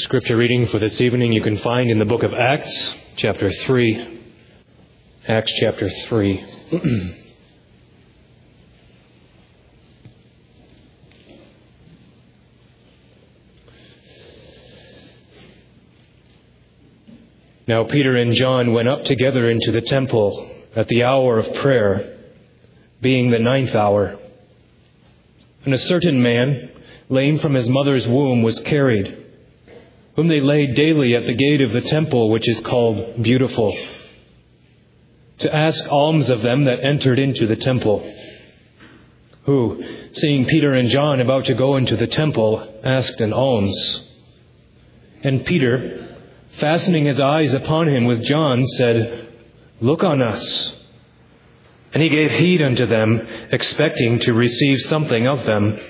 Scripture reading for this evening you can find in the book of Acts, chapter 3. Acts chapter 3. Now Peter and John went up together into the temple at the hour of prayer, being the 9th hour. And a certain man, lame from his mother's womb, was carried, whom they laid daily at the gate of the temple, which is called Beautiful, to ask alms of them that entered into the temple. Who, seeing Peter and John about to go into the temple, asked an alms. And Peter, fastening his eyes upon him with John, said, "Look on us." And he gave heed unto them, expecting to receive something of them.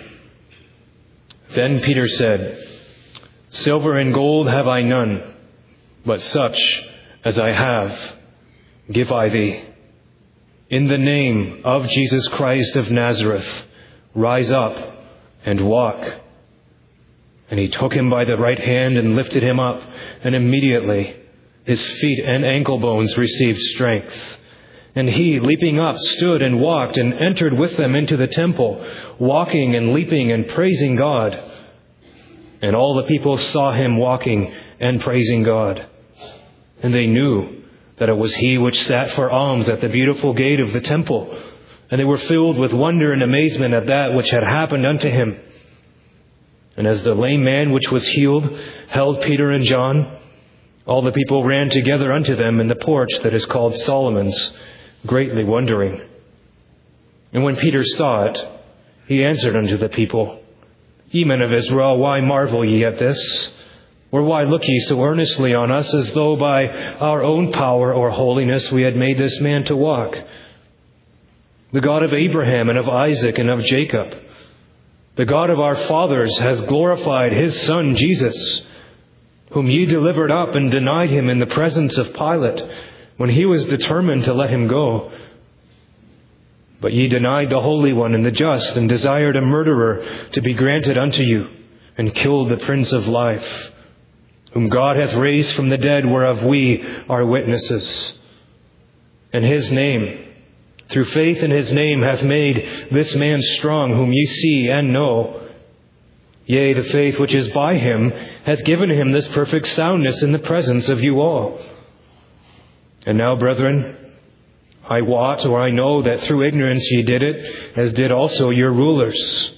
Then Peter said, "Silver and gold have I none, but such as I have give I thee. In the name of Jesus Christ of Nazareth, rise up and walk." And he took him by the right hand and lifted him up, and immediately his feet and ankle bones received strength. And he, leaping up, stood and walked and entered with them into the temple, walking and leaping and praising God. And all the people saw him walking and praising God. And they knew that it was he which sat for alms at the beautiful gate of the temple. And they were filled with wonder and amazement at that which had happened unto him. And as the lame man which was healed held Peter and John, all the people ran together unto them in the porch that is called Solomon's, greatly wondering. And when Peter saw it, he answered unto the people, "Ye men of Israel, why marvel ye at this? Or why look ye so earnestly on us, as though by our own power or holiness we had made this man to walk? The God of Abraham and of Isaac and of Jacob, the God of our fathers, has glorified his Son Jesus, whom ye delivered up and denied him in the presence of Pilate, when he was determined to let him go. But ye denied the Holy One and the just, and desired a murderer to be granted unto you, and killed the Prince of Life, whom God hath raised from the dead, whereof we are witnesses. And his name, through faith in his name, hath made this man strong, whom ye see and know. Yea, the faith which is by him hath given him this perfect soundness in the presence of you all. And now, brethren, I wot, or I know, that through ignorance ye did it, as did also your rulers.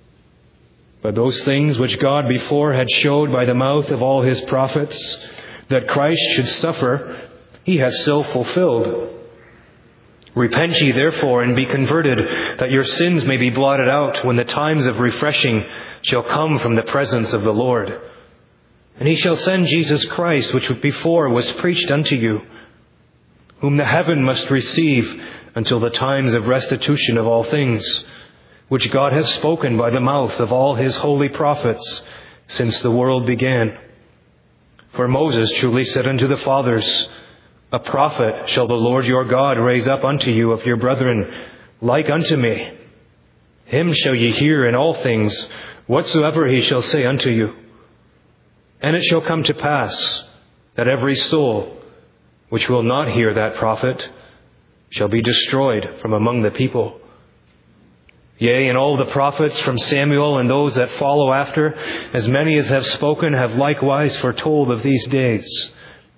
But those things which God before had showed by the mouth of all his prophets, that Christ should suffer, he hath so fulfilled. Repent ye therefore, and be converted, that your sins may be blotted out, when the times of refreshing shall come from the presence of the Lord. And he shall send Jesus Christ, which before was preached unto you, whom the heaven must receive until the times of restitution of all things, which God has spoken by the mouth of all his holy prophets since the world began. For Moses truly said unto the fathers, A prophet shall the Lord your God raise up unto you of your brethren, like unto me. Him shall ye hear in all things, whatsoever he shall say unto you. And it shall come to pass that every soul which will not hear that prophet shall be destroyed from among the people. Yea, and all the prophets from Samuel and those that follow after, as many as have spoken, have likewise foretold of these days.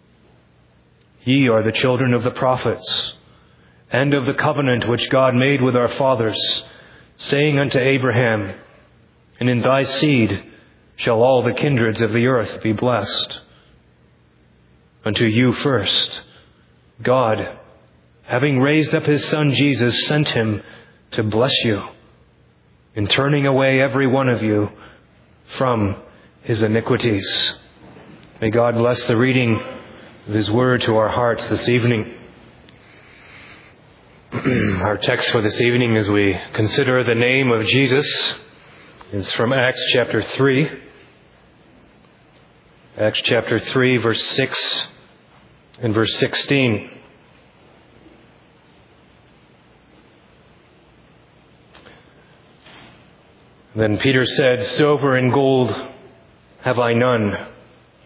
Ye are the children of the prophets, and of the covenant which God made with our fathers, saying unto Abraham, And in thy seed shall all the kindreds of the earth be blessed. Unto you first, God, having raised up his Son Jesus, sent him to bless you, in turning away every one of you from his iniquities. May God bless the reading of his word to our hearts this evening. Our text for this evening, as we consider the name of Jesus, is from Acts chapter 3. Acts chapter 3, verse 6 and verse 16. Then Peter said, Silver and gold have I none,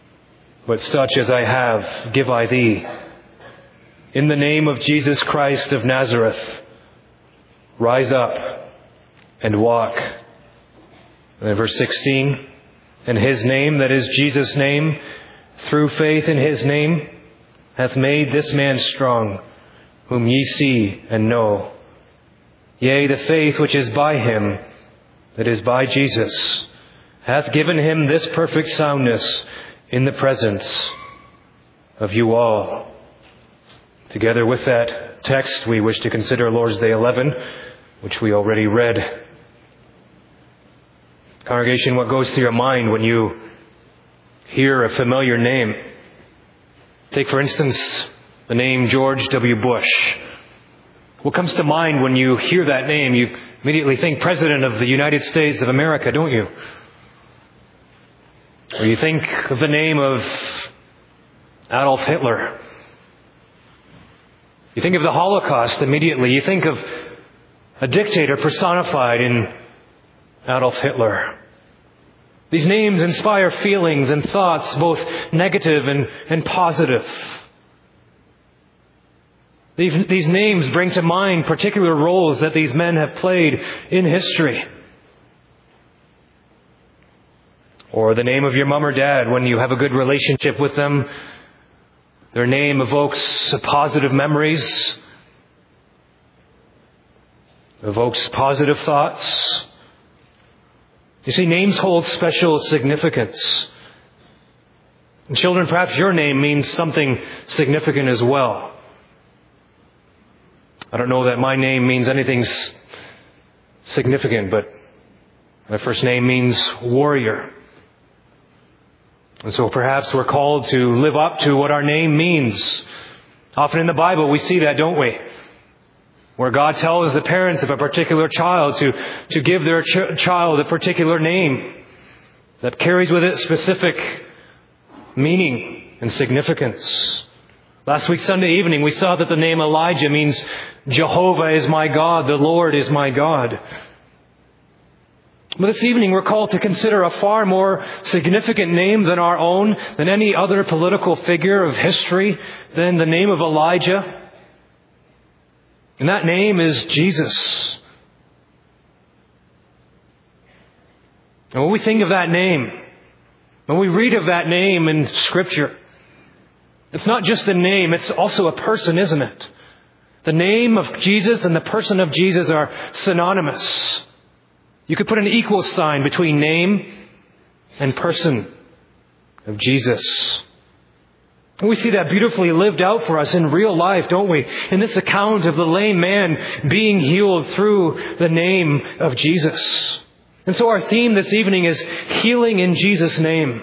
but such as I have give I thee. In the name of Jesus Christ of Nazareth, rise up and walk. And then verse 16, and his name, that is Jesus' name, through faith in his name, hath made this man strong, whom ye see and know. Yea, the faith which is by him, that is by Jesus, hath given him this perfect soundness in the presence of you all. Together with that text, we wish to consider Lord's Day 11, which we already read. Congregation, what goes through your mind when you hear a familiar name? Take, for instance, the name George W. Bush. What comes to mind when you hear that name? You immediately think President of the United States of America, don't you? Or you think of the name of Adolf Hitler. You think of the Holocaust immediately. You think of a dictator personified in Adolf Hitler. These names inspire feelings and thoughts, both negative and positive. These names bring to mind particular roles that these men have played in history. Or the name of your mom or dad when you have a good relationship with them. Their name evokes positive memories, evokes positive thoughts. You see, names hold special significance. And children, perhaps your name means something significant as well. I don't know that my name means anything significant, but my first name means warrior. And so perhaps we're called to live up to what our name means. Often in the Bible we see that, don't we? Where God tells the parents of a particular child to give their child a particular name that carries with it specific meaning and significance. Last week, Sunday evening, we saw that the name Elijah means Jehovah is my God, the Lord is my God. But this evening we're called to consider a far more significant name than our own, than any other political figure of history, than the name of Elijah. And that name is Jesus. And when we think of that name, when we read of that name in Scripture, it's not just a name, it's also a person, isn't it? The name of Jesus and the person of Jesus are synonymous. You could put an equal sign between name and person of Jesus. And we see that beautifully lived out for us in real life, don't we? In this account of the lame man being healed through the name of Jesus. And so our theme this evening is healing in Jesus' name.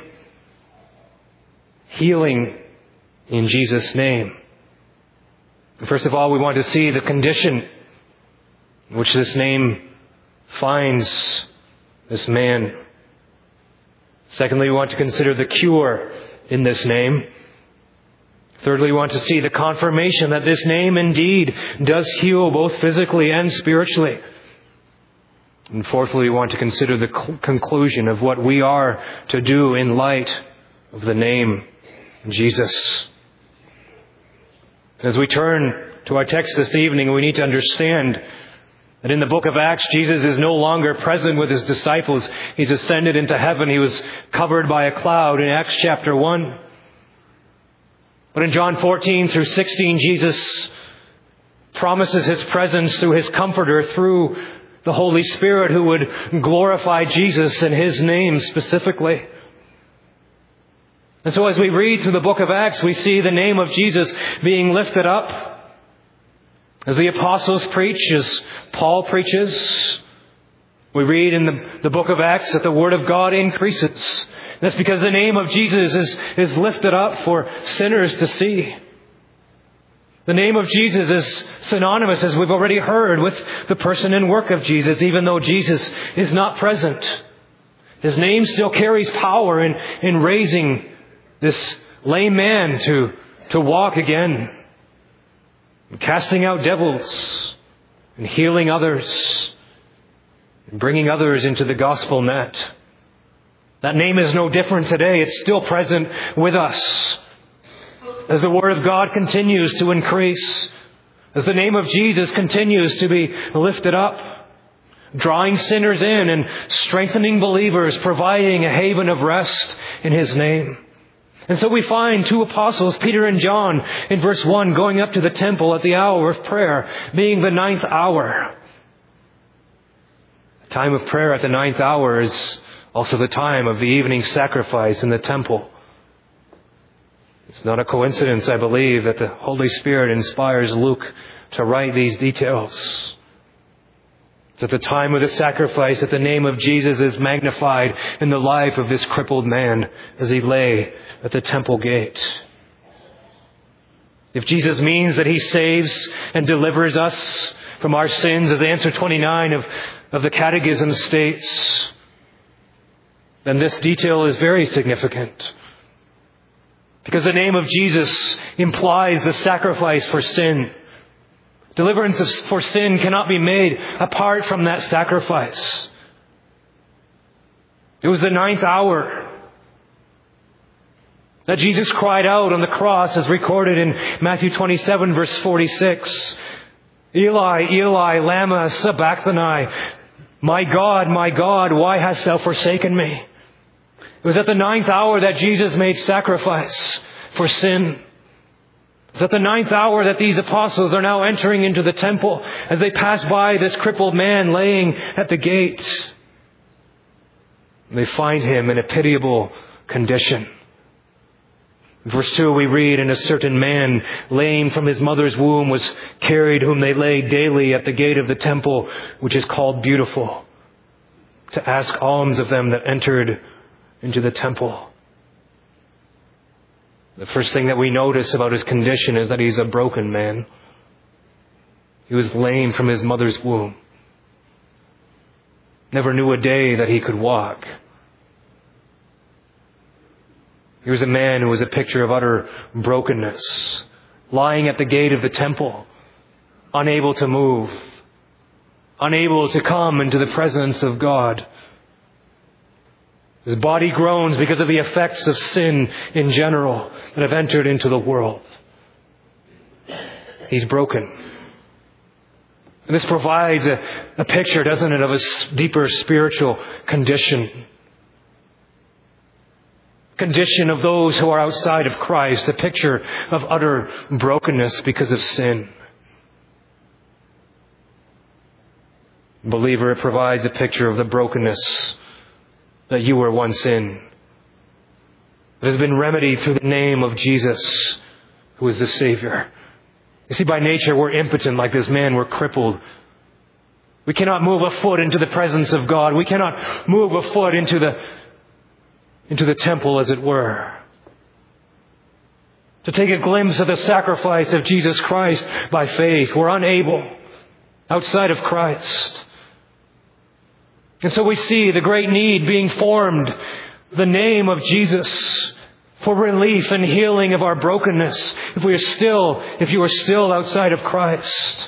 Healing in Jesus' name. And first of all, we want to see the condition in which this name finds this man. Secondly, we want to consider the cure in this name. Thirdly, we want to see the confirmation that this name indeed does heal both physically and spiritually. And fourthly, we want to consider the conclusion of what we are to do in light of the name Jesus. As we turn to our text this evening, we need to understand that in the book of Acts, Jesus is no longer present with his disciples. He's ascended into heaven. He was covered by a cloud in Acts chapter 1. But in John 14 through 16, Jesus promises his presence through his Comforter, through the Holy Spirit, who would glorify Jesus in his name specifically. And so as we read through the book of Acts, we see the name of Jesus being lifted up. As the apostles preach, as Paul preaches, we read in the book of Acts that the Word of God increases. That's because the name of Jesus is lifted up for sinners to see. The name of Jesus is synonymous, as we've already heard, with the person and work of Jesus, even though Jesus is not present. His name still carries power in raising this lame man to walk again, and casting out devils, and healing others, and bringing others into the gospel net. That name is no different today. It's still present with us. As the Word of God continues to increase, as the name of Jesus continues to be lifted up, drawing sinners in and strengthening believers, providing a haven of rest in His name. And so we find two apostles, Peter and John, in verse 1, going up to the temple at the hour of prayer, being the 9th hour. The time of prayer at the 9th hour is also the time of the evening sacrifice in the temple. It's not a coincidence, I believe, that the Holy Spirit inspires Luke to write these details. It's at the time of the sacrifice that the name of Jesus is magnified in the life of this crippled man as he lay at the temple gate. If Jesus means that He saves and delivers us from our sins, as answer 29 of the Catechism states, then this detail is very significant. Because the name of Jesus implies the sacrifice for sin. Deliverance for sin cannot be made apart from that sacrifice. It was the 9th hour that Jesus cried out on the cross, as recorded in Matthew 27 verse 46. Eli, Eli, lama sabachthani. My God, why hast thou forsaken me? It was at the 9th hour that Jesus made sacrifice for sin. It's at the 9th hour that these apostles are now entering into the temple as they pass by this crippled man laying at the gate. And they find him in a pitiable condition. In verse 2 we read, and a certain man lame from his mother's womb was carried, whom they laid daily at the gate of the temple, which is called Beautiful, to ask alms of them that entered into the temple. The first thing that we notice about his condition is that he's a broken man. He was lame from his mother's womb. Never knew a day that he could walk. He was a man who was a picture of utter brokenness, lying at the gate of the temple, unable to move, unable to come into the presence of God. His body groans because of the effects of sin in general that have entered into the world. He's broken. And this provides a picture, doesn't it, of a deeper spiritual condition. Condition of those who are outside of Christ, a picture of utter brokenness because of sin. Believer, it provides a picture of the brokenness that you were once in. It has been remedied through the name of Jesus, who is the Savior. You see, by nature, we're impotent like this man. We're crippled. We cannot move a foot into the presence of God. We cannot move a foot into the temple, as it were. To take a glimpse of the sacrifice of Jesus Christ by faith. We're unable outside of Christ. And so we see the great need being formed, the name of Jesus, for relief and healing of our brokenness, if you are still outside of Christ.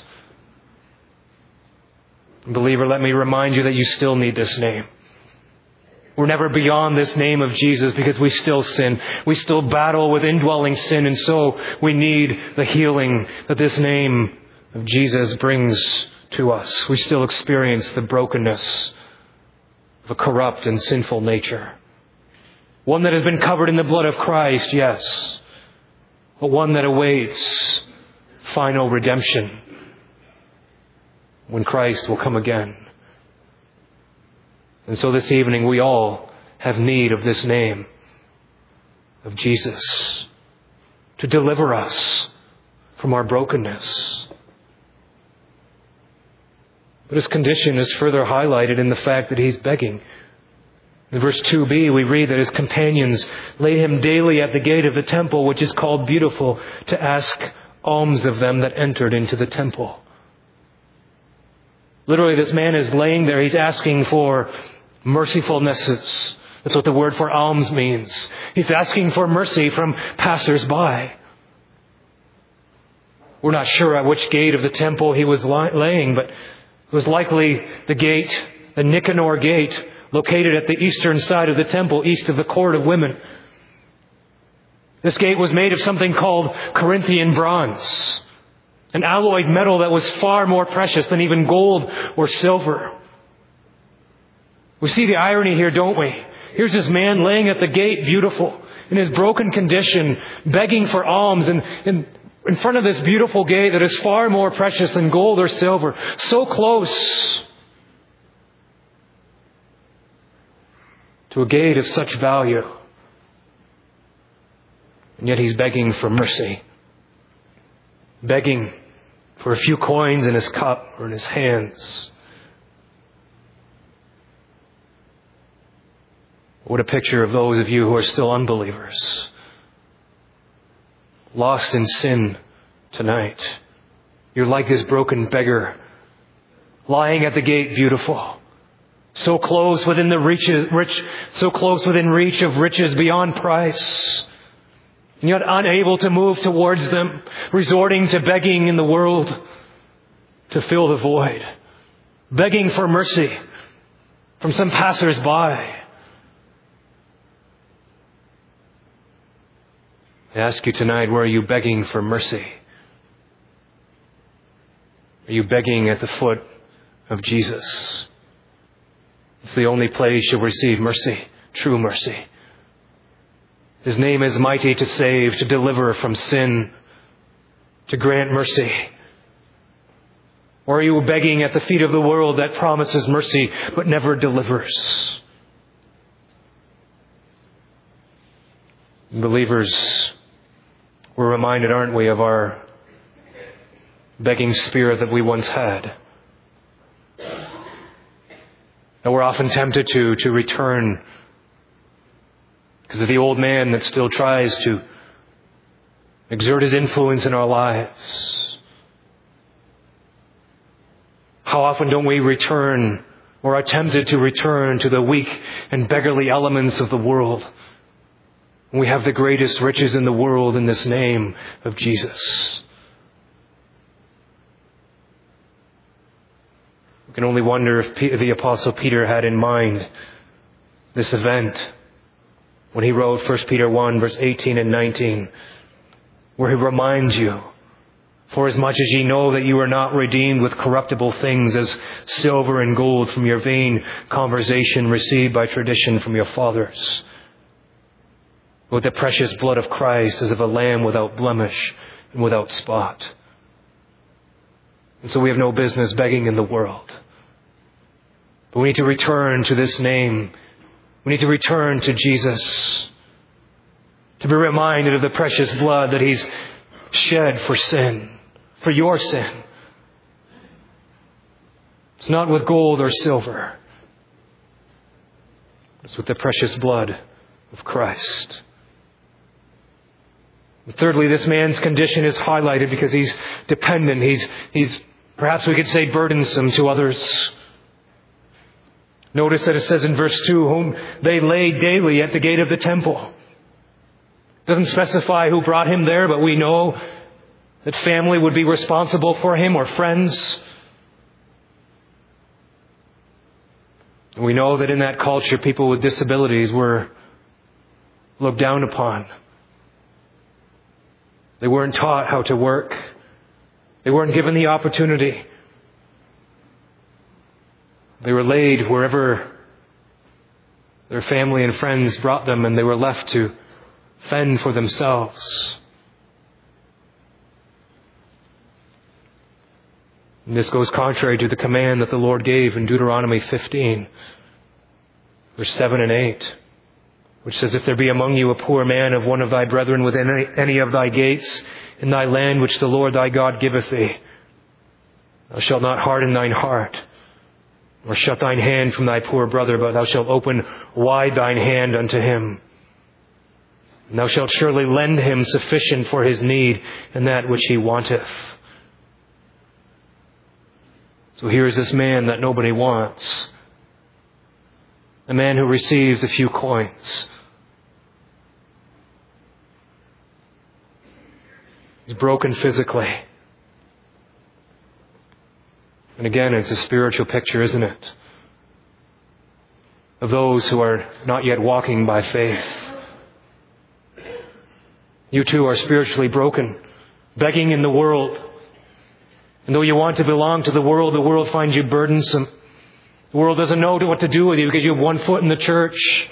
Believer, let me remind you that you still need this name. We're never beyond this name of Jesus because we still sin. We still battle with indwelling sin, and so we need the healing that this name of Jesus brings to us. We still experience the brokenness of a corrupt and sinful nature. One that has been covered in the blood of Christ, yes, but one that awaits final redemption when Christ will come again. And so this evening we all have need of this name of Jesus to deliver us from our brokenness. But his condition is further highlighted in the fact that he's begging. In verse 2b, we read that his companions laid him daily at the gate of the temple, which is called Beautiful, to ask alms of them that entered into the temple. Literally, this man is laying there. He's asking for mercifulnesses. That's what the word for alms means. He's asking for mercy from passers-by. We're not sure at which gate of the temple he was laying, but it was likely the gate, the Nicanor gate, located at the eastern side of the temple, east of the court of women. This gate was made of something called Corinthian bronze, an alloyed metal that was far more precious than even gold or silver. We see the irony here, don't we? Here's this man laying at the gate, beautiful, in his broken condition, begging for alms, and in front of this beautiful gate that is far more precious than gold or silver, so close to a gate of such value. And yet he's begging for mercy, begging for a few coins in his cup or in his hands. What a picture of those of you who are still unbelievers, lost in sin tonight. You're like this broken beggar, lying at the gate, beautiful, so close within reach of riches beyond price, and yet unable to move towards them, resorting to begging in the world to fill the void, begging for mercy from some passers-by. I ask you tonight, where are you begging for mercy? Are you begging at the foot of Jesus? It's the only place you'll receive mercy, true mercy. His name is mighty to save, to deliver from sin, to grant mercy. Or are you begging at the feet of the world that promises mercy but never delivers? Believers, we're reminded, aren't we, of our begging spirit that we once had. And we're often tempted to return because of the old man that still tries to exert his influence in our lives. How often don't we return or are tempted to return to the weak and beggarly elements of the world? We have the greatest riches in the world in this name of Jesus. We can only wonder if the Apostle Peter had in mind this event when he wrote 1 Peter 1, verse 18 and 19, where he reminds you, "For as much as ye know that you are not redeemed with corruptible things as silver and gold from your vain conversation received by tradition from your fathers, with the precious blood of Christ as of a lamb without blemish and without spot." And so we have no business begging in the world. But we need to return to this name. We need to return to Jesus, to be reminded of the precious blood that He's shed for sin, for your sin. It's not with gold or silver. It's with the precious blood of Christ. And thirdly, this man's condition is highlighted because he's dependent. He's perhaps we could say burdensome to others. Notice that it says in verse 2, whom they laid daily at the gate of the temple. It doesn't specify who brought him there, but we know that family would be responsible for him or friends. We know that in that culture, people with disabilities were looked down upon. They weren't taught how to work. They weren't given the opportunity. They were laid wherever their family and friends brought them, and they were left to fend for themselves. And this goes contrary to the command that the Lord gave in Deuteronomy 15, verse 7 and 8, which says, "If there be among you a poor man of one of thy brethren within any of thy gates in thy land which the Lord thy God giveth thee, thou shalt not harden thine heart, nor shut thine hand from thy poor brother, but thou shalt open wide thine hand unto him. And thou shalt surely lend him sufficient for his need and that which he wanteth." So here is this man that nobody wants. A man who receives a few coins. He's broken physically. And again, it's a spiritual picture, isn't it? of those who are not yet walking by faith. You too are spiritually broken, begging in the world. And though you want to belong to the world finds you burdensome. The world doesn't know what to do with you because you have one foot in the church.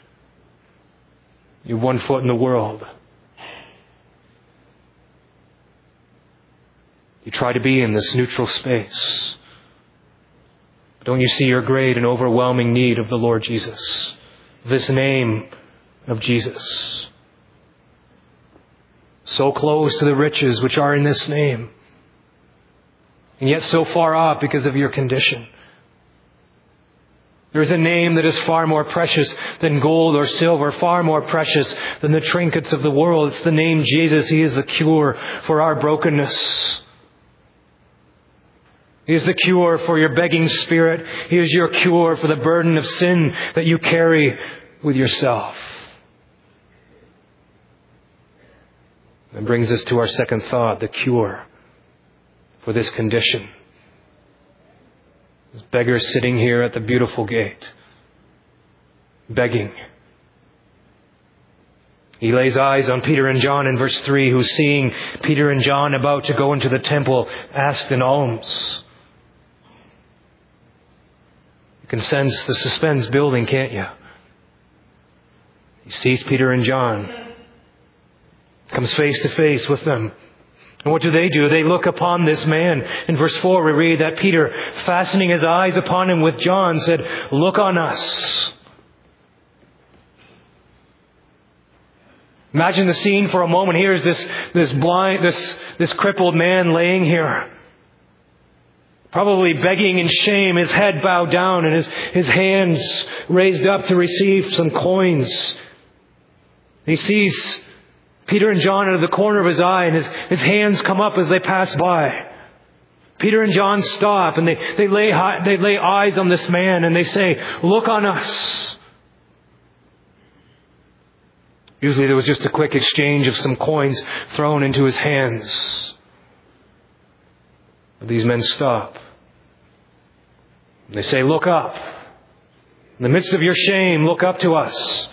You have one foot in the world. You try to be in this neutral space. But don't you see your great and overwhelming need of the Lord Jesus? This name of Jesus. So close to the riches which are in this name. And yet so far off because of your condition. There is a name that is far more precious than gold or silver, far more precious than the trinkets of the world. It's the name Jesus. He is the cure for our brokenness. He is the cure for your begging spirit. He is your cure for the burden of sin that you carry with yourself. That brings us to our second thought, the cure for this condition. This beggar sitting here at the beautiful gate, begging. He lays eyes on Peter and John in verse 3, who, seeing Peter and John about to go into the temple, asked an alms. You can sense the suspense building, can't you? He sees Peter and John, comes face to face with them. And what do? They look upon this man. In verse 4 we read that Peter, fastening his eyes upon him with John, said, "Look on us." Imagine the scene for a moment. Here's this crippled man laying here, probably begging in shame, his head bowed down and his hands raised up to receive some coins. He sees Peter and John out of the corner of his eye, and his hands come up as they pass by. Peter and John stop, and they lay eyes on this man, and they say, "Look on us." Usually there was just a quick exchange of some coins thrown into his hands. But these men stop. And they say, "Look up. In the midst of your shame, look up to us."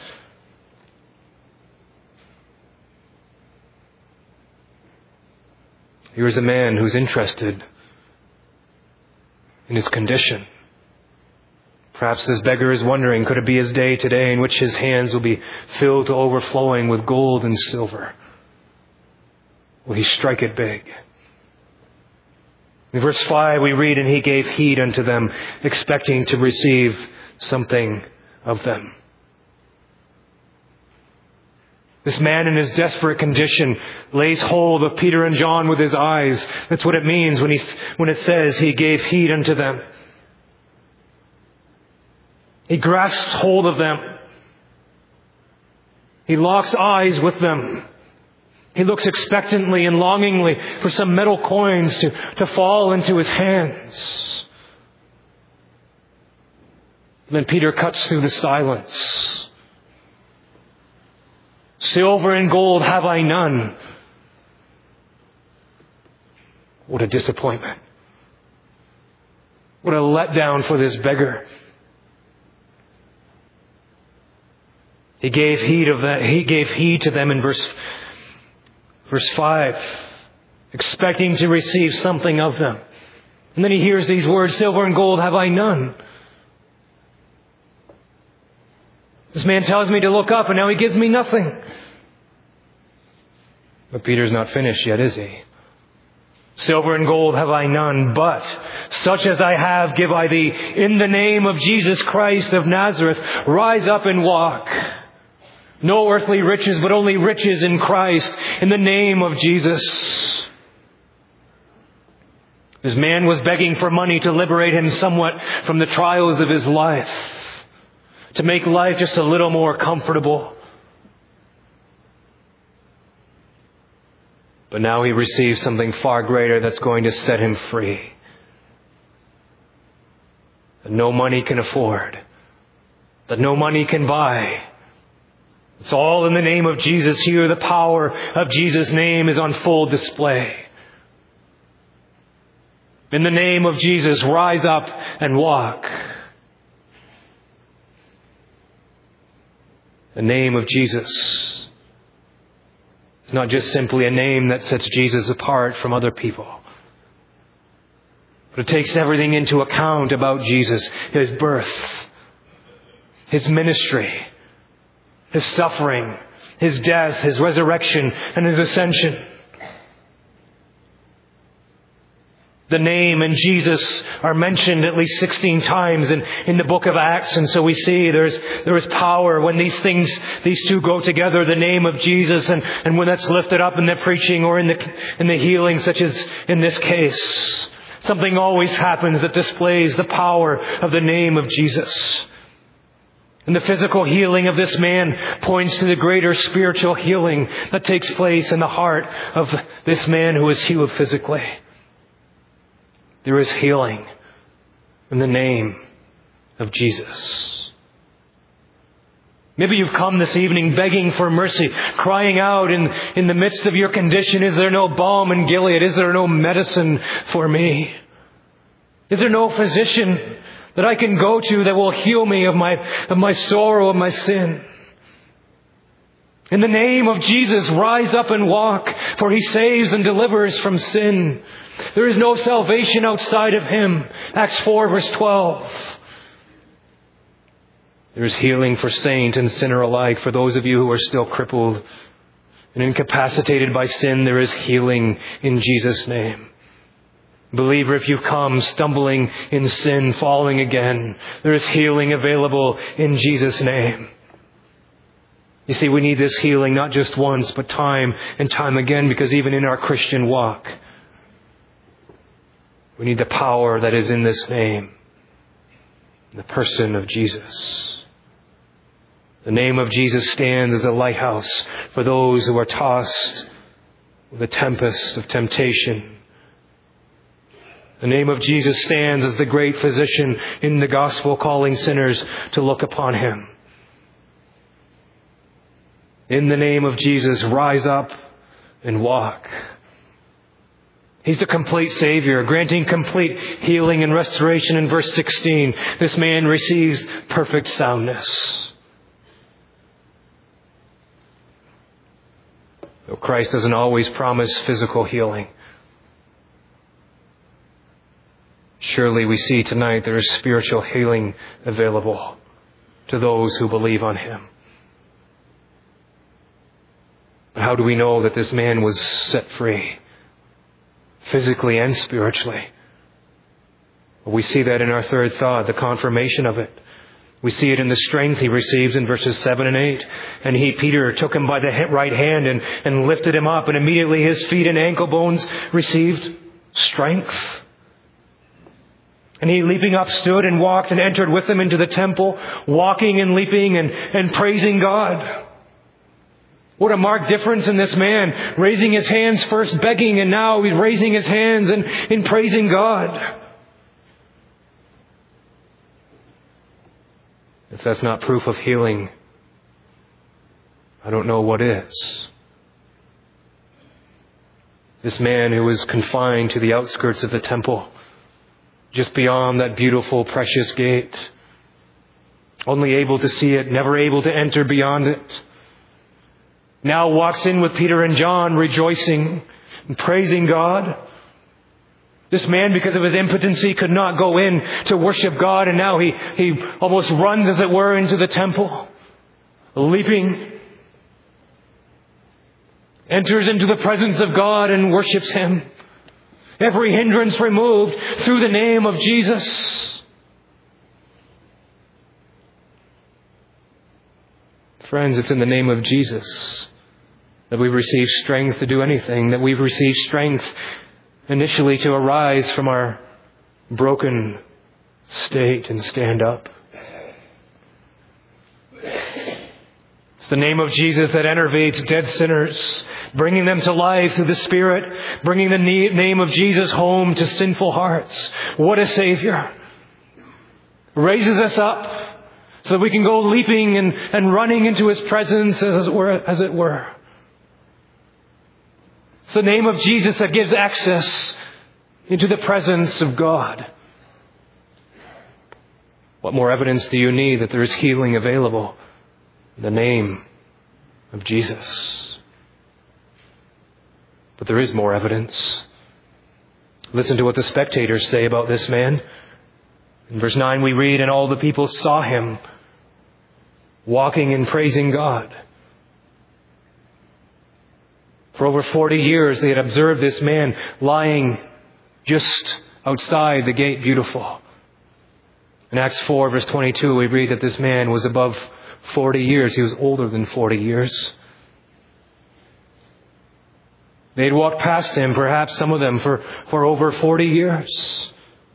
Here is a man who's interested in his condition. Perhaps this beggar is wondering, could it be his day today in which his hands will be filled to overflowing with gold and silver? Will he strike it big? In verse 5 we read, "And he gave heed unto them, expecting to receive something of them." This man in his desperate condition lays hold of Peter and John with his eyes. That's what it means when it says he gave heed unto them. He grasps hold of them. He locks eyes with them. He looks expectantly and longingly for some metal coins to fall into his hands. And then Peter cuts through the silence. "Silver and gold have I none." What a disappointment. What a letdown for this beggar. He gave heed of that. He gave heed to them in verse 5, expecting to receive something of them. And then he hears these words, "Silver and gold have I none." This man tells me to look up, and now he gives me nothing. But Peter's not finished yet, is he? "Silver and gold have I none, but such as I have give I thee. In the name of Jesus Christ of Nazareth, rise up and walk." No earthly riches, but only riches in Christ, in the name of Jesus. This man was begging for money to liberate him somewhat from the trials of his life, to make life just a little more comfortable. But now he receives something far greater that's going to set him free, that no money can afford, that no money can buy. It's all in the name of Jesus. Here the power of Jesus' name is on full display. In the name of Jesus, rise up and walk. The name of Jesus is not just simply a name that sets Jesus apart from other people. But it takes everything into account about Jesus. His birth, His ministry, His suffering, His death, His resurrection, and His ascension. The name and Jesus are mentioned at least 16 times in the book of Acts. And so we see there is power when these two go together, the name of Jesus and when that's lifted up in the preaching or in the healing, such as in this case. Something always happens that displays the power of the name of Jesus. And the physical healing of this man points to the greater spiritual healing that takes place in the heart of this man who is healed physically. There is healing in the name of Jesus. Maybe you've come this evening begging for mercy, crying out in the midst of your condition, is there no balm in Gilead? Is there no medicine for me? Is there no physician that I can go to that will heal me of my sorrow, of my sin? In the name of Jesus, rise up and walk, for He saves and delivers from sin. There is no salvation outside of Him. Acts 4 verse 12. There is healing for saint and sinner alike. For those of you who are still crippled and incapacitated by sin, there is healing in Jesus' name. Believer, if you come stumbling in sin, falling again, there is healing available in Jesus' name. You see, we need this healing not just once, but time and time again, because even in our Christian walk, we need the power that is in this name, the person of Jesus. The name of Jesus stands as a lighthouse for those who are tossed with a tempest of temptation. The name of Jesus stands as the great physician in the gospel, calling sinners to look upon Him. In the name of Jesus, rise up and walk. He's the complete Savior, granting complete healing and restoration. In verse 16, this man receives perfect soundness. Though Christ doesn't always promise physical healing, surely we see tonight there is spiritual healing available to those who believe on Him. But how do we know that this man was set free, physically and spiritually? Well, we see that in our third thought, the confirmation of it. We see it in the strength he receives in verses 7 and 8. And Peter, took him by the right hand and lifted him up, and immediately his feet and ankle bones received strength. And he, leaping up, stood and walked and entered with them into the temple, walking and leaping and praising God. What a marked difference in this man, raising his hands first begging, and now he's raising his hands and in praising God. If that's not proof of healing, I don't know what is. This man who was confined to the outskirts of the temple, just beyond that beautiful, precious gate, only able to see it, never able to enter beyond it, now walks in with Peter and John, rejoicing and praising God. This man, because of his impotency, could not go in to worship God, and now he almost runs, as it were, into the temple, leaping, enters into the presence of God and worships Him. Every hindrance removed through the name of Jesus. Friends, it's in the name of Jesus that we receive strength to do anything, that we've received strength initially to arise from our broken state and stand up. It's the name of Jesus that enervates dead sinners, bringing them to life through the Spirit, bringing the name of Jesus home to sinful hearts. What a Savior. Raises us up so that we can go leaping and running into His presence, as it were. It's the name of Jesus that gives access into the presence of God. What more evidence do you need that there is healing available The name of Jesus. But there is more evidence. Listen to what the spectators say about this man. In verse 9 we read, "And all the people saw him walking and praising God." For over 40 years they had observed this man lying just outside the gate beautiful. In Acts 4 verse 22 we read that this man was above 40 years. He was older than 40 years. They had walked past him, perhaps some of them, for over 40 years.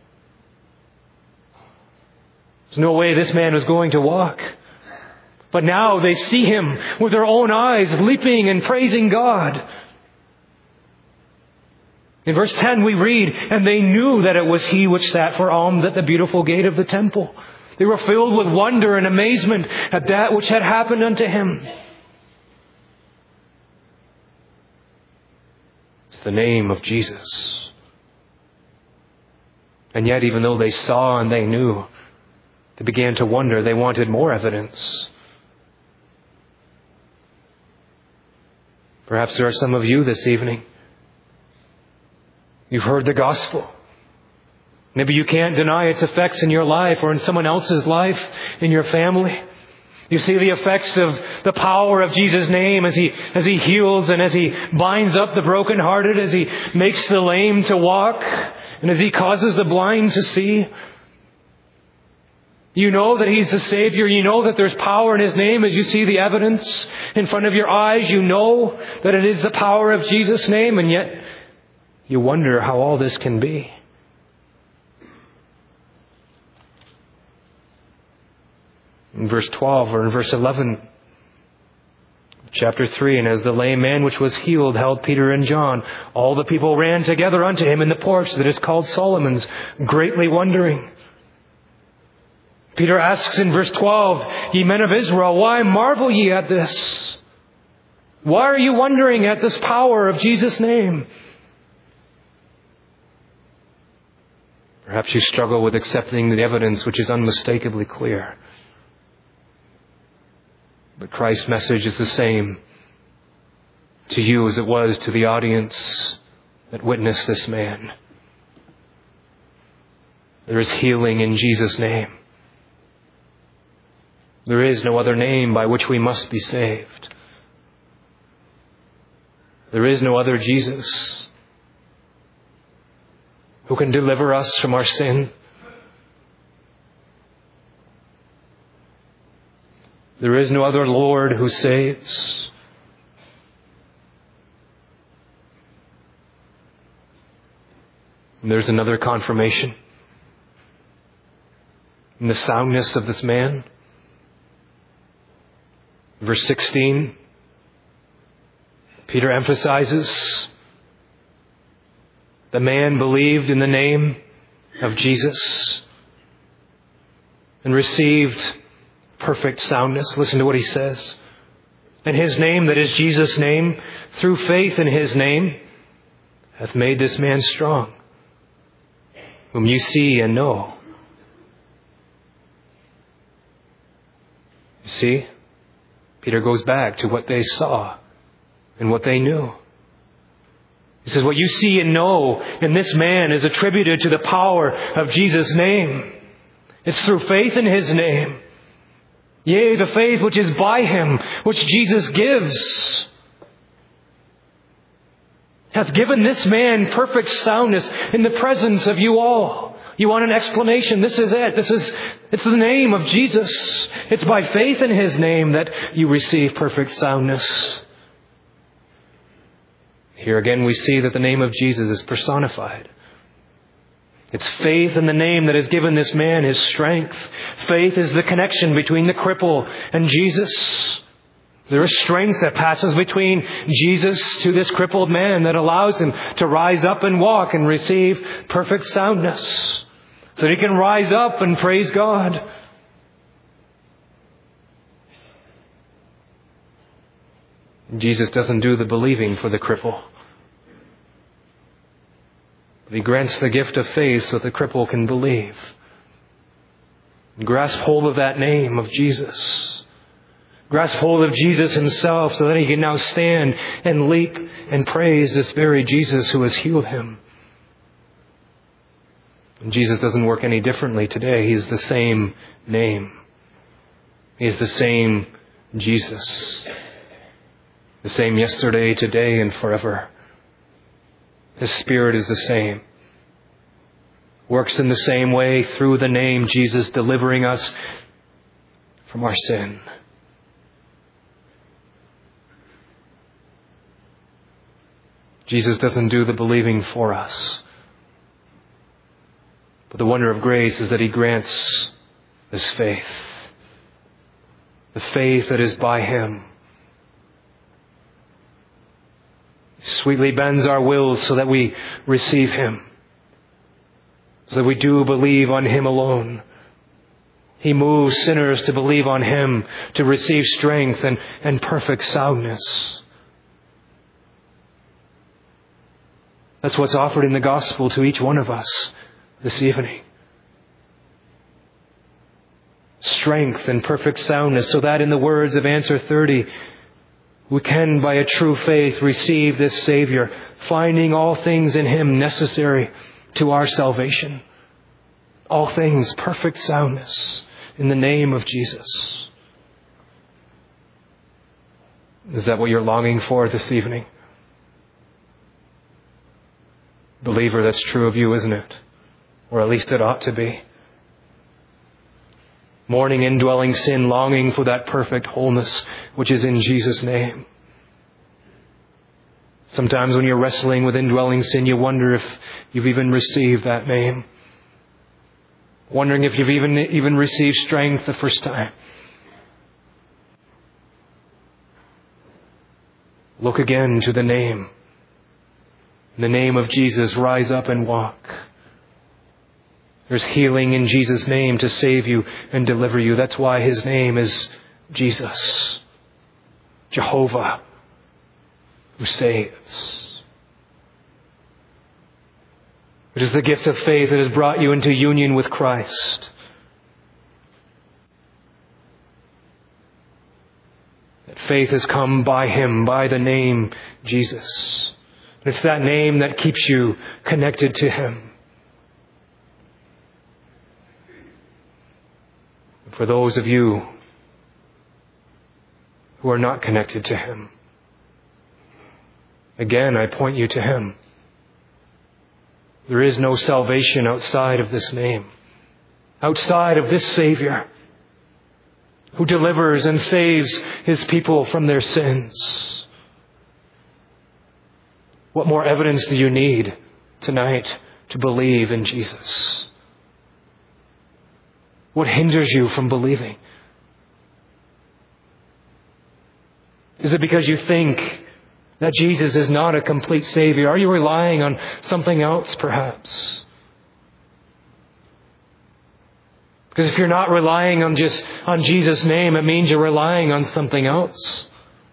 There's no way this man was going to walk. But now they see him with their own eyes, leaping and praising God. In verse 10 we read, "And they knew that it was he which sat for alms at the beautiful gate of the temple." They were filled with wonder and amazement at that which had happened unto him. It's the name of Jesus. And yet, even though they saw and they knew, they began to wonder. They wanted more evidence. Perhaps there are some of you this evening. You've heard the gospel. Maybe you can't deny its effects in your life or in someone else's life, in your family. You see the effects of the power of Jesus' name as he heals and as he binds up the brokenhearted, as he makes the lame to walk, and as he causes the blind to see. You know that he's the Savior. You know that there's power in his name as you see the evidence in front of your eyes. You know that it is the power of Jesus' name, and yet you wonder how all this can be. In verse 12 or in verse 11, chapter 3, "And as the lame man which was healed held Peter and John, all the people ran together unto him in the porch that is called Solomon's, greatly wondering." Peter asks in verse 12, "Ye men of Israel, why marvel ye at this? Why are you wondering at this power of Jesus' name?" Perhaps you struggle with accepting the evidence which is unmistakably clear. But Christ's message is the same to you as it was to the audience that witnessed this man. There is healing in Jesus' name. There is no other name by which we must be saved. There is no other Jesus who can deliver us from our sin. There is no other Lord who saves. And there's another confirmation in the soundness of this man. Verse 16, Peter emphasizes the man believed in the name of Jesus and received perfect soundness. Listen to what he says. "And his name, that is Jesus' name, through faith in his name, hath made this man strong, whom you see and know." You see, Peter goes back to what they saw and what they knew. He says, what you see and know in this man is attributed to the power of Jesus' name. It's through faith in his name. Yea, the faith which is by him, which Jesus gives, hath given this man perfect soundness in the presence of you all. You want an explanation? This is it. It's the name of Jesus. It's by faith in his name that you receive perfect soundness. Here again we see that the name of Jesus is personified. It's faith in the name that has given this man his strength. Faith is the connection between the cripple and Jesus. There is strength that passes between Jesus to this crippled man that allows him to rise up and walk and receive perfect soundness, so that he can rise up and praise God. Jesus doesn't do the believing for the cripple, but he grants the gift of faith so the cripple can believe and grasp hold of that name of Jesus. Grasp hold of Jesus himself so that he can now stand and leap and praise this very Jesus who has healed him. And Jesus doesn't work any differently today. He's the same name. He's the same Jesus. The same yesterday, today, and forever. His Spirit is the same. Works in the same way through the name Jesus, delivering us from our sin. Jesus doesn't do the believing for us. But the wonder of grace is that he grants us faith. The faith that is by him. He sweetly bends our wills so that we receive him. So that we do believe on him alone. He moves sinners to believe on him, to receive strength and perfect soundness. That's what's offered in the gospel to each one of us this evening. Strength and perfect soundness, so that in the words of answer 30, we can by a true faith receive this Savior, finding all things in him necessary to our salvation. All things, perfect soundness in the name of Jesus. Is that what you're longing for this evening? Believer, that's true of you, isn't it? Or at least it ought to be. Mourning indwelling sin, longing for that perfect wholeness which is in Jesus' name. Sometimes when you're wrestling with indwelling sin, you wonder if you've even received that name. Wondering if you've even received strength the first time. Look again to the name. In the name of Jesus, rise up and walk. There's healing in Jesus' name to save you and deliver you. That's why his name is Jesus. Jehovah, who saves. It is the gift of faith that has brought you into union with Christ. That faith has come by him, by the name Jesus. And it's that name that keeps you connected to him. For those of you who are not connected to him, again, I point you to him. There is no salvation outside of this name, outside of this Savior who delivers and saves his people from their sins. What more evidence do you need tonight to believe in Jesus? What hinders you from believing? Is it because you think that Jesus is not a complete Savior? Are you relying on something else, perhaps? Because if you're not relying on Jesus' name, it means you're relying on something else.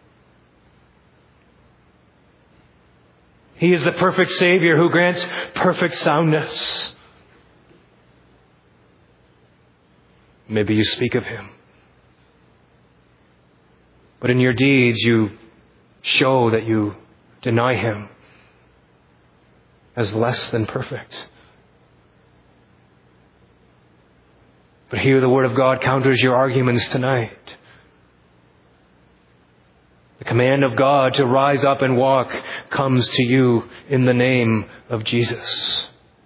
He is the perfect Savior who grants perfect soundness. Maybe you speak of him. But in your deeds, you show that you deny him as less than perfect. But here the Word of God counters your arguments tonight. The command of God to rise up and walk comes to you in the name of Jesus.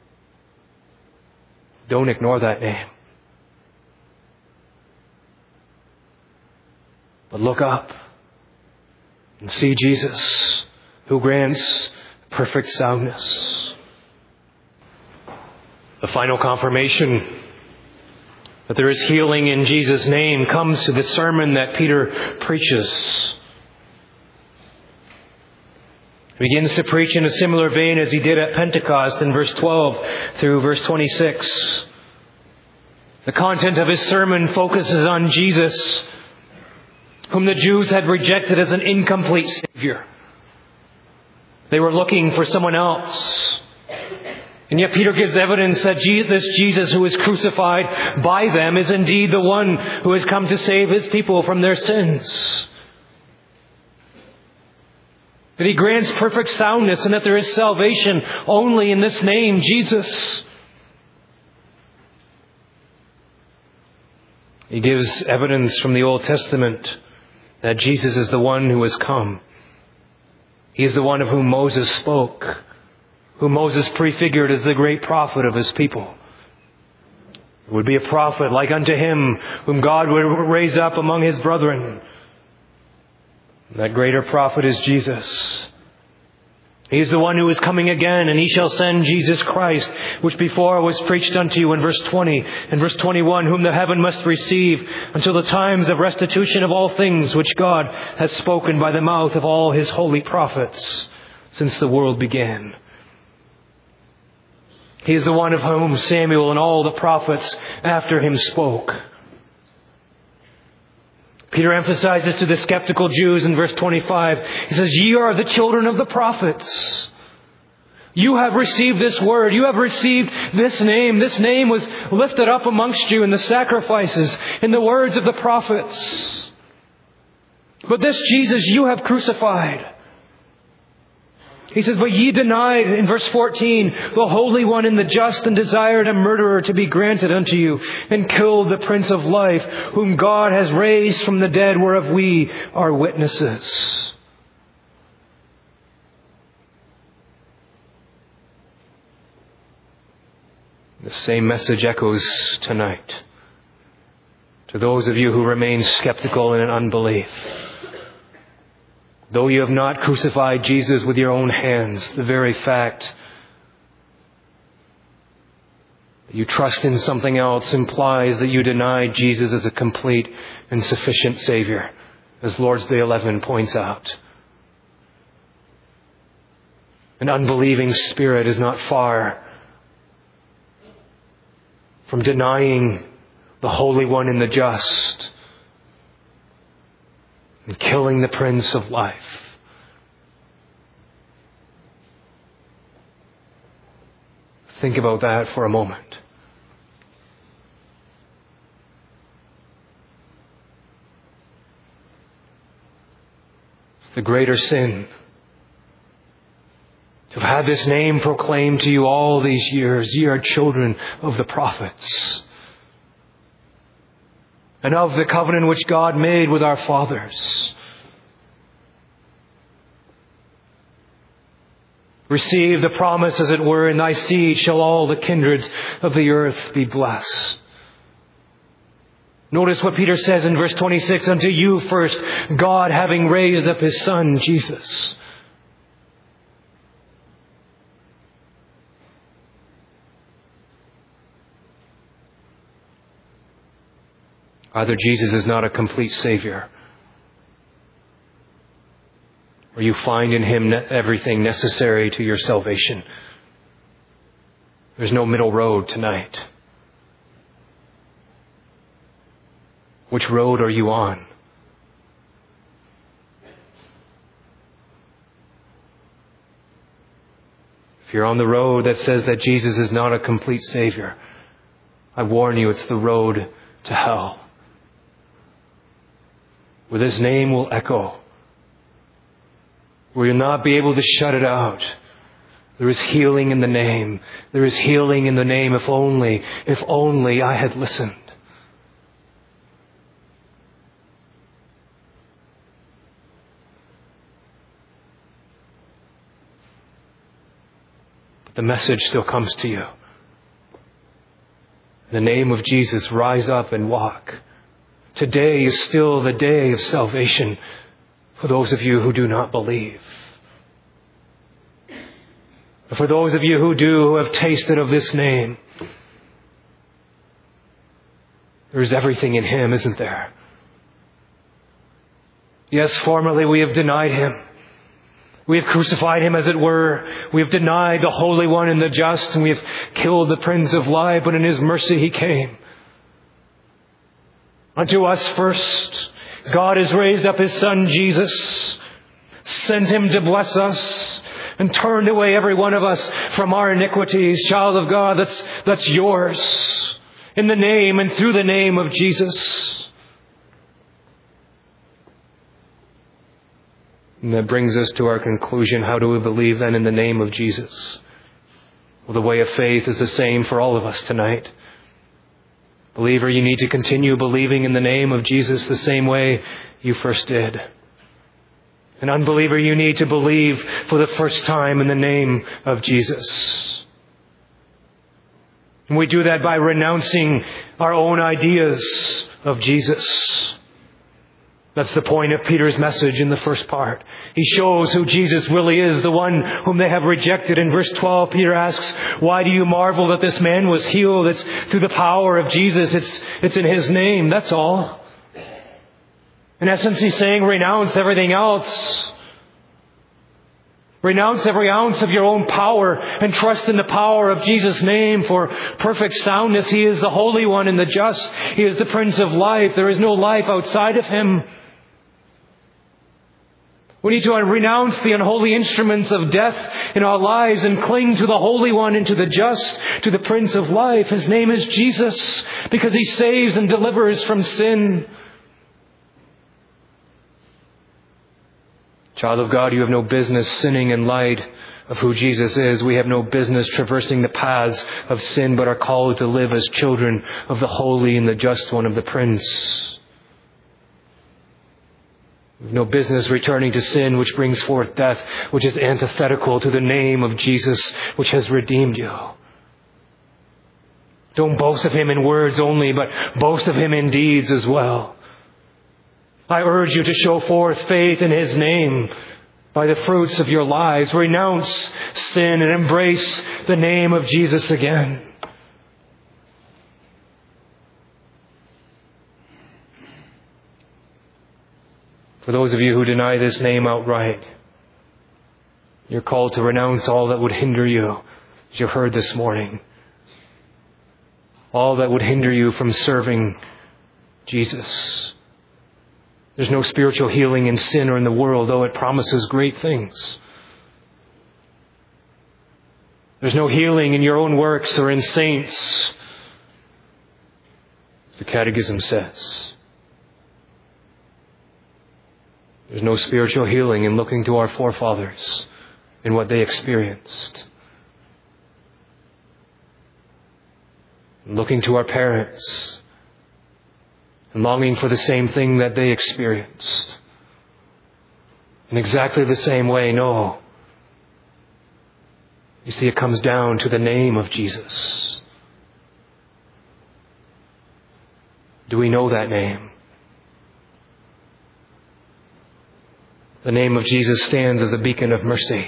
Don't ignore that name. But look up and see Jesus, who grants perfect soundness. The final confirmation that there is healing in Jesus' name comes to the sermon that Peter preaches. He begins to preach in a similar vein as he did at Pentecost in verse 12 through verse 26. The content of his sermon focuses on Jesus, whom the Jews had rejected as an incomplete Savior. They were looking for someone else. And yet Peter gives evidence that this Jesus who is crucified by them is indeed the one who has come to save his people from their sins. That he grants perfect soundness and that there is salvation only in this name, Jesus. He gives evidence from the Old Testament that Jesus is the one who has come. He is the one of whom Moses spoke, whom Moses prefigured as the great prophet of his people. It would be a prophet like unto him, whom God would raise up among his brethren. And that greater prophet is Jesus. He is the one who is coming again, and he shall send Jesus Christ, which before was preached unto you in verse 20 and verse 21, whom the heaven must receive until the times of restitution of all things which God has spoken by the mouth of all his holy prophets since the world began. He is the one of whom Samuel and all the prophets after him spoke. Peter emphasizes to the skeptical Jews in verse 25, he says, "Ye are the children of the prophets. You have received this word. You have received this name. This name was lifted up amongst you in the sacrifices, in the words of the prophets. But this Jesus you have crucified." He says, "But ye denied," in verse 14, "the Holy One and the just, and desired a murderer to be granted unto you, and killed the Prince of Life, whom God has raised from the dead, whereof we are witnesses." The same message echoes tonight to those of you who remain skeptical and in unbelief. Though you have not crucified Jesus with your own hands, the very fact that you trust in something else implies that you deny Jesus as a complete and sufficient Savior, as Lord's Day 11 points out. An unbelieving spirit is not far from denying the Holy One and the just, and killing the Prince of Life. Think about that for a moment. It's the greater sin to have had this name proclaimed to you all these years. Ye are children of the prophets, and of the covenant which God made with our fathers. Receive the promise, as it were, in thy seed shall all the kindreds of the earth be blessed. Notice what Peter says in verse 26, "Unto you first, God having raised up his Son, Jesus." Either Jesus is not a complete Savior, or you find in him everything necessary to your salvation. There's no middle road tonight. Which road are you on? If you're on the road that says that Jesus is not a complete Savior, I warn you, it's the road to hell, where his name will echo, where you'll not be able to shut it out. There is healing in the name. There is healing in the name, if only I had listened. But the message still comes to you. In the name of Jesus, rise up and walk. Today is still the day of salvation for those of you who do not believe. But for those of you who do, who have tasted of this name, there is everything in him, isn't there? Yes, formerly we have denied him. We have crucified him, as it were. We have denied the Holy One and the just, and we have killed the Prince of Life, but in his mercy he came. Unto us first, God has raised up his Son Jesus, sent him to bless us, and turned away every one of us from our iniquities. Child of God, that's yours. In the name and through the name of Jesus. And that brings us to our conclusion. How do we believe then in the name of Jesus? Well, the way of faith is the same for all of us tonight. Believer, you need to continue believing in the name of Jesus the same way you first did. An unbeliever, you need to believe for the first time in the name of Jesus. And we do that by renouncing our own ideas of Jesus. That's the point of Peter's message in the first part. He shows who Jesus really is, the one whom they have rejected. In verse 12, Peter asks, why do you marvel that this man was healed? It's through the power of Jesus. It's in His name. That's all. In essence, he's saying, renounce everything else. Renounce every ounce of your own power and trust in the power of Jesus' name for perfect soundness. He is the Holy One and the just. He is the Prince of life. There is no life outside of Him. We need to renounce the unholy instruments of death in our lives and cling to the Holy One and to the just, to the Prince of life. His name is Jesus because He saves and delivers from sin. Child of God, you have no business sinning in light of who Jesus is. We have no business traversing the paths of sin, but are called to live as children of the Holy and the Just One, of the Prince. We have no business returning to sin, which brings forth death, which is antithetical to the name of Jesus, which has redeemed you. Don't boast of Him in words only, but boast of Him in deeds as well. I urge you to show forth faith in His name by the fruits of your lives. Renounce sin and embrace the name of Jesus again. For those of you who deny this name outright, you're called to renounce all that would hinder you, as you heard this morning. All that would hinder you from serving Jesus. There's no spiritual healing in sin or in the world, though it promises great things. There's no healing in your own works or in saints, as the Catechism says. There's no spiritual healing in looking to our forefathers and what they experienced. And looking to our parents and longing for the same thing that they experienced. In exactly the same way, no. You see, it comes down to the name of Jesus. Do we know that name? The name of Jesus stands as a beacon of mercy.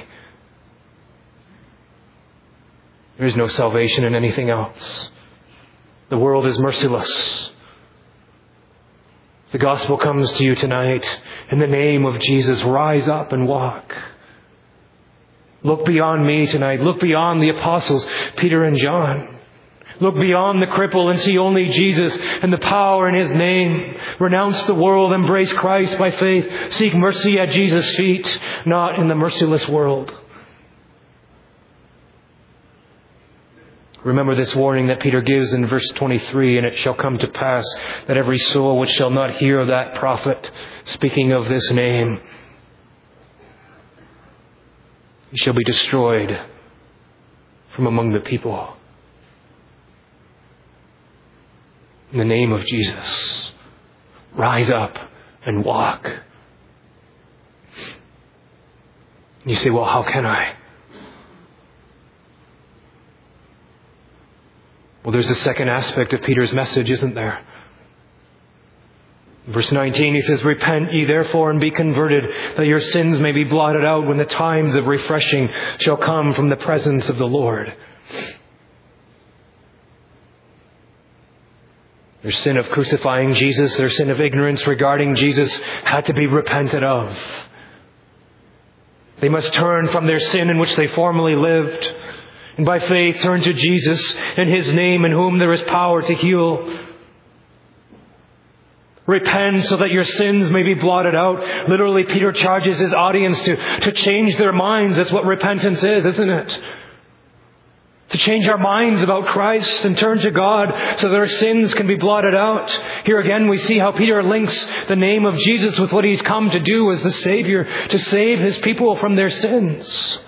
There is no salvation in anything else. The world is merciless. The gospel comes to you tonight. In the name of Jesus, rise up and walk. Look beyond me tonight. Look beyond the apostles, Peter and John. Look beyond the cripple and see only Jesus and the power in His name. Renounce the world, embrace Christ by faith. Seek mercy at Jesus' feet, not in the merciless world. Remember this warning that Peter gives in verse 23, and it shall come to pass that every soul which shall not hear that prophet speaking of this name, he shall be destroyed from among the people. In the name of Jesus, rise up and walk. You say, well, how can I? Well, there's a second aspect of Peter's message, isn't there? Verse 19, he says, repent ye therefore and be converted, that your sins may be blotted out when the times of refreshing shall come from the presence of the Lord. Their sin of crucifying Jesus, their sin of ignorance regarding Jesus had to be repented of. They must turn from their sin in which they formerly lived, and by faith turn to Jesus in His name, in whom there is power to heal. Repent so that your sins may be blotted out. Literally, Peter charges his audience to change their minds. That's what repentance is, isn't it? To change our minds about Christ and turn to God so that our sins can be blotted out. Here again we see how Peter links the name of Jesus with what He's come to do as the Savior, to save His people from their sins.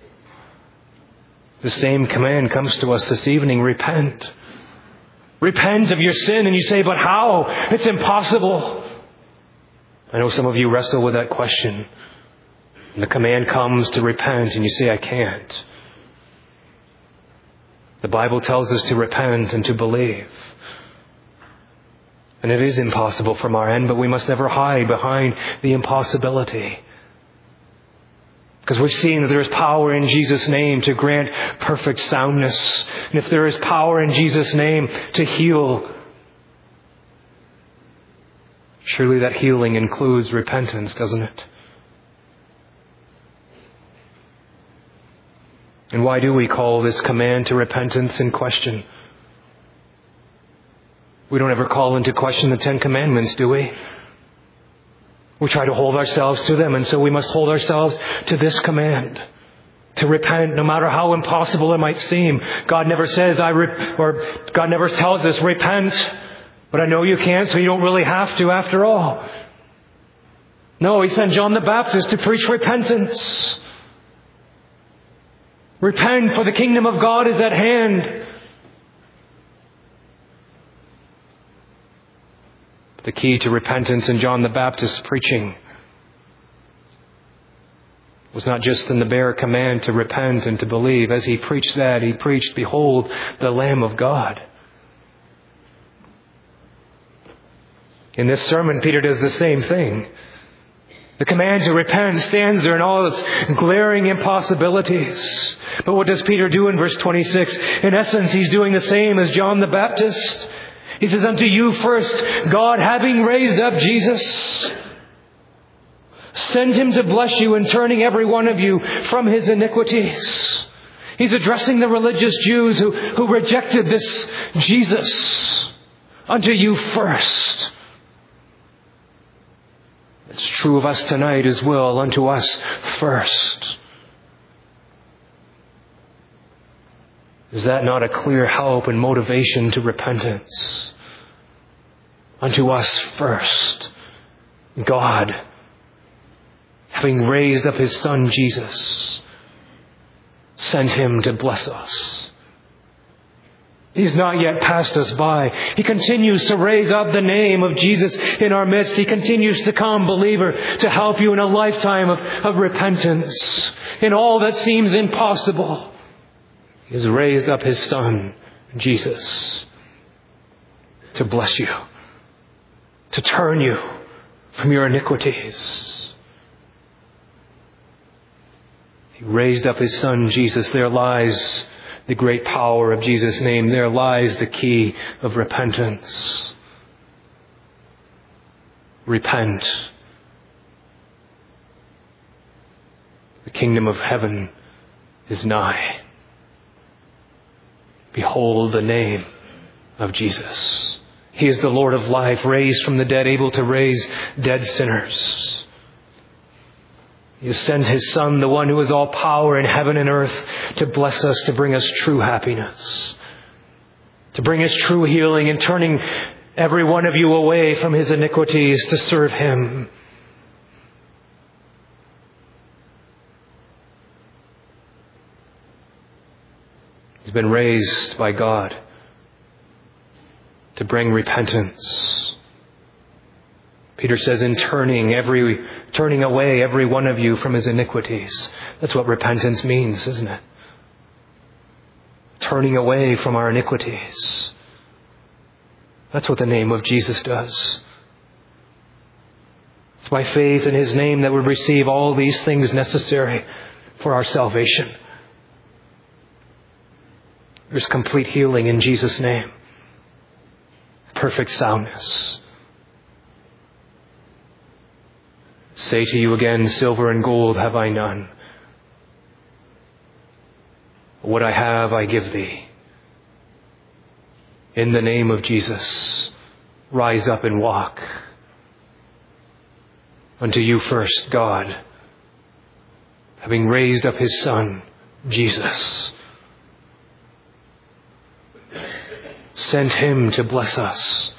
The same command comes to us this evening: repent. Repent of your sin. And you say, but how? It's impossible. I know some of you wrestle with that question. And the command comes to repent and you say, I can't. The Bible tells us to repent and to believe. And it is impossible from our end, but we must never hide behind the impossibility. Because we've seen that there is power in Jesus' name to grant perfect soundness. And if there is power in Jesus' name to heal, surely that healing includes repentance, doesn't it? And why do we call this command to repentance in question? We don't ever call into question the 10 Commandments, do we? We try to hold ourselves to them, and so we must hold ourselves to this command. To repent, no matter how impossible it might seem. God never says, God never tells us, repent, but I know you can't, so you don't really have to after all. No, He sent John the Baptist to preach repentance. Repent, for the kingdom of God is at hand. The key to repentance in John the Baptist's preaching was not just in the bare command to repent and to believe. As he preached that, he preached, behold, the Lamb of God. In this sermon, Peter does the same thing. The command to repent stands there in all its glaring impossibilities. But what does Peter do in verse 26? In essence, he's doing the same as John the Baptist. He says, unto you first, God, having raised up Jesus, send Him to bless you in turning every one of you from his iniquities. He's addressing the religious Jews who rejected this Jesus. Unto you first. It's true of us tonight as well. Unto us first. Is that not a clear help and motivation to repentance? Unto us first. God, having raised up His Son Jesus, sent Him to bless us. He's not yet passed us by. He continues to raise up the name of Jesus in our midst. He continues to come, believer, to help you in a lifetime of repentance. In all that seems impossible, He has raised up His Son, Jesus, to bless you, to turn you from your iniquities. He raised up His Son, Jesus. There lies the great power of Jesus' name. There lies the key of repentance. Repent. The kingdom of heaven is nigh. Behold the name of Jesus. He is the Lord of life, raised from the dead, able to raise dead sinners. He has sent His Son, the one who has all power in heaven and earth, to bless us, to bring us true happiness, to bring us true healing, and turning every one of you away from his iniquities to serve Him. He's been raised by God to bring repentance. Peter says, in turning away every one of you from his iniquities. That's what repentance means, isn't it? Turning away from our iniquities. That's what the name of Jesus does. It's by faith in His name that we receive all these things necessary for our salvation. There's complete healing in Jesus' name. Perfect soundness. Say to you again, silver and gold have I none. What I have I give thee. In the name of Jesus, rise up and walk. unto you first, God, having raised up his Son, Jesus, sent him to bless us,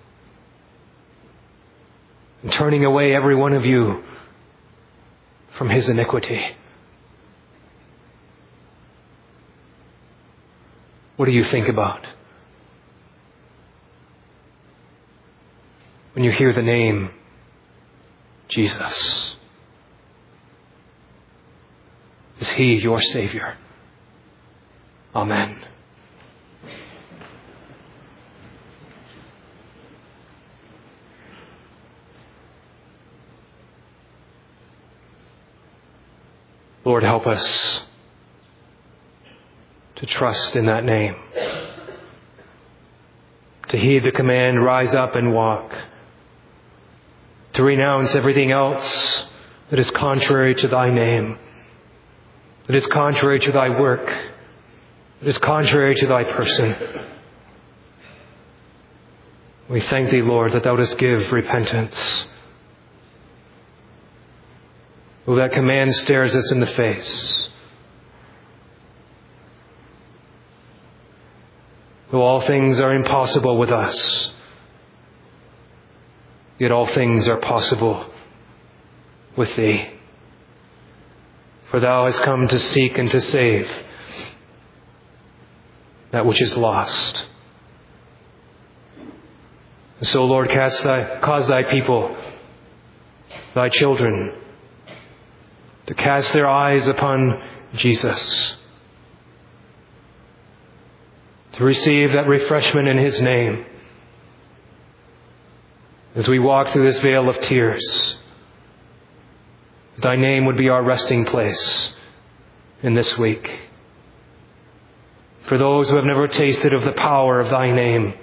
and turning away every one of you from his iniquity. What do you think about when you hear the name Jesus? Is he your Savior? Amen. Lord, help us to trust in that name, to heed the command, rise up and walk, to renounce everything else that is contrary to thy name, that is contrary to thy work, that is contrary to thy person. We thank thee, Lord, that thou dost give repentance. Oh, that command stares us in the face. Though all things are impossible with us, yet all things are possible with thee. For thou hast come to seek and to save that which is lost. And so, Lord, cause thy people, thy children, to cast their eyes upon Jesus, to receive that refreshment in his name as we walk through this vale of tears. Thy name would be our resting place in this week. For those who have never tasted of the power of thy name,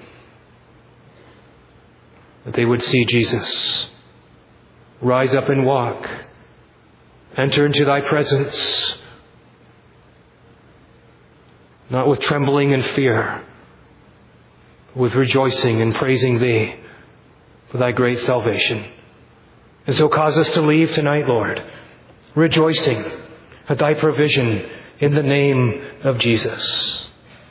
that they would see Jesus, rise up and walk, enter into thy presence, not with trembling and fear, but with rejoicing and praising thee for thy great salvation. And so cause us to leave tonight, Lord, rejoicing at thy provision in the name of Jesus.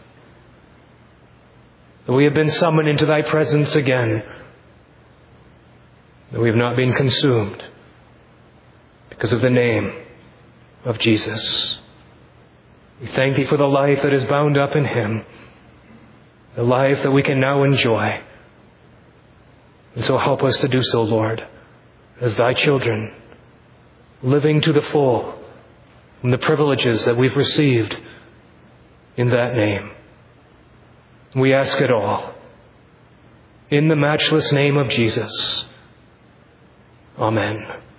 That we have been summoned into thy presence again, that we have not been consumed because of the name of Jesus. We thank thee for the life that is bound up in him, the life that we can now enjoy. And so help us to do so, Lord, as thy children, living to the full from the privileges that we've received in that name. We ask it all in the matchless name of Jesus. Amen.